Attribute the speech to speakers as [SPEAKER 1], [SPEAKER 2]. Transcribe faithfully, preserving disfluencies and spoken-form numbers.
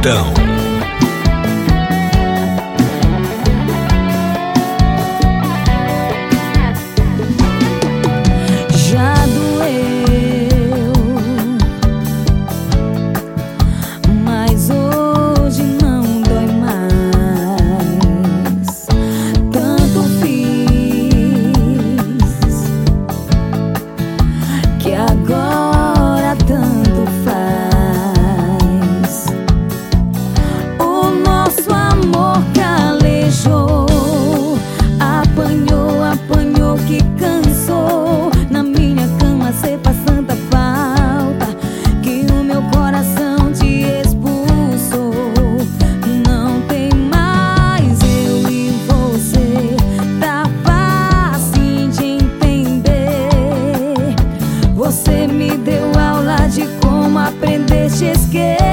[SPEAKER 1] Sertão.
[SPEAKER 2] Já doeu, mas hoje não dói mais. Tanto fiz que agora tanto faz. O nosso amor calejou, apanhou, apanhou que cansou. Na minha cama cê faz tanta falta que o meu coração te expulsou. Não tem mais eu e você, tá fácil de entender. Você me deu aula de como aprender a te esquecer.